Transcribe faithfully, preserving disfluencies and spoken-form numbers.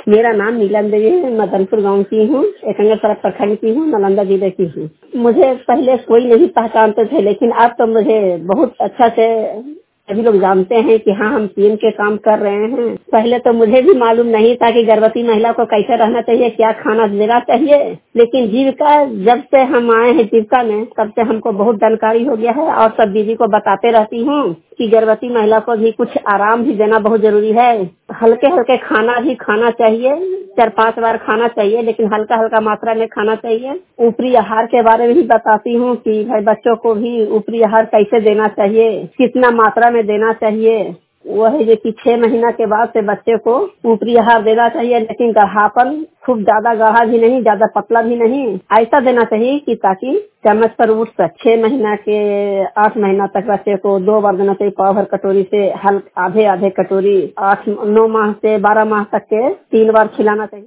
मेरा नाम नीलम देवी है, मदनपुर गांव की हूँ, एकंगर सड़क प्रखंड की हूँ, नालंदा जिले की हूँ। मुझे पहले कोई नहीं पहचानते थे, लेकिन अब तो मुझे बहुत अच्छा से सभी लोग जानते हैं कि हाँ, हम पीएम के काम कर रहे हैं। पहले तो मुझे भी मालूम नहीं था कि गर्भवती महिला को कैसे रहना चाहिए, क्या खाना देना चाहिए, लेकिन जीविका जब से हम आए हैं जीविका में, तब से हमको बहुत जानकारी हो गया है और सब दीदी को बताते रहती हूँ कि गर्भवती महिला को भी कुछ आराम भी देना बहुत जरूरी है। हल्के हल्के खाना भी खाना चाहिए, चार पांच बार खाना चाहिए, लेकिन हल्का हल्का मात्रा में खाना चाहिए। ऊपरी आहार के बारे में भी बताती हूँ कि भाई बच्चों को भी ऊपरी आहार कैसे देना चाहिए, कितना मात्रा में देना चाहिए। वह है जो कि छह महीना के बाद से बच्चे को ऊपरी आहार देना चाहिए, लेकिन गाढ़ापन खूब ज्यादा गाढ़ा भी नहीं, ज्यादा पतला भी नहीं, ऐसा देना चाहिए कि ताकि चम्मच पर उठ सके। छह महीना के आठ महीना तक बच्चे को दो बार देना चाहिए, पाव भर कटोरी से हल्का आधे आधे कटोरी। आठ नौ माह से बारह माह तक के तीन बार खिलाना चाहिए।